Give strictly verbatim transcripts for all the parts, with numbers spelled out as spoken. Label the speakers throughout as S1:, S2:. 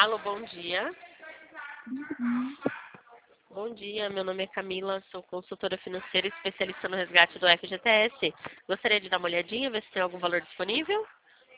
S1: Alô, bom dia. Bom dia, meu nome é Camila, sou consultora financeira e especialista no resgate do F G T S. Gostaria de dar uma olhadinha, ver se tem algum valor disponível?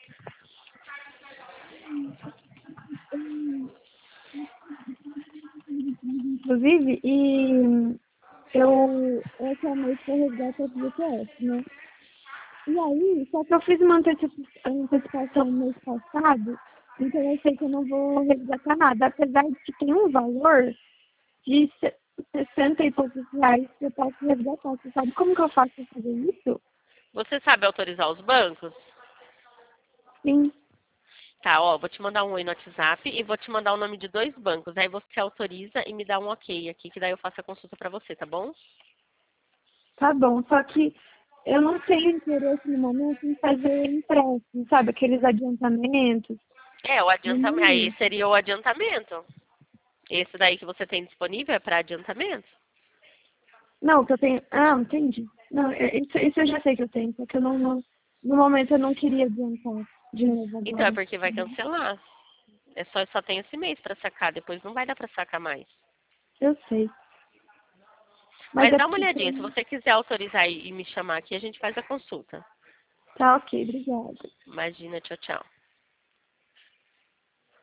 S2: Inclusive, e eu, eu chamei para resgate F G T S, né? E aí, só que eu fiz uma antecipa- antecipação no mês passado, então eu sei que eu não vou resgatar nada, apesar de que tem um valor de se- sessenta e poucos reais que eu posso resgatar. Você sabe como que eu faço para fazer isso?
S1: Você sabe autorizar os bancos?
S2: Sim,
S1: Tá, ó, vou te mandar um oi no WhatsApp e vou te mandar o nome de dois bancos. Aí você autoriza e me dá um ok aqui, que daí eu faço a consulta pra você, tá bom?
S2: tá bom. Só que eu não tenho interesse no momento em fazer empréstimo, sabe? Aqueles adiantamentos.
S1: É, o
S2: No
S1: adiantamento. Aí
S2: momento.
S1: seria o adiantamento. Esse daí que você tem disponível é para adiantamento?
S2: Não, que eu tenho. Ah, entendi. Não, é- isso, isso eu já sei que eu tenho, porque eu não, não- no momento eu não queria adiantar de novo
S1: Então é
S2: agora.
S1: porque vai cancelar. É só, só tem esse mês para sacar, depois não vai dar para sacar mais.
S2: Eu sei. Mas
S1: Mas
S2: é
S1: dá uma
S2: porque.
S1: olhadinha, se você quiser autorizar e e me chamar aqui, a gente faz a consulta.
S2: Tá ok, obrigada.
S1: Imagina, tchau, tchau.